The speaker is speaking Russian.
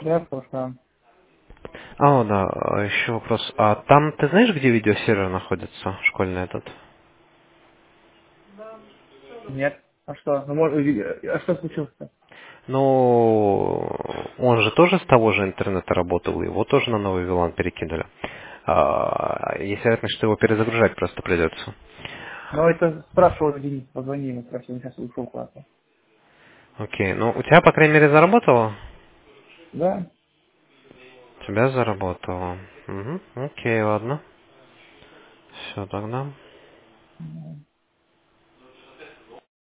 Да, слушаю. Да, еще вопрос. А там ты знаешь, где видеосервер находится, школьный этот? Нет. А что? А что случилось-то? Ну, он же тоже с того же интернета работал, его тоже на новый VLAN перекинули. Есть вероятность, что его перезагружать просто придется. Ну, это спрашивал Денис, позвони ему, спроси, он сейчас ушел куда-то. Окей, ну у тебя, по крайней мере, заработало? Да? У тебя заработало. Угу. Окей, ладно. Все тогда.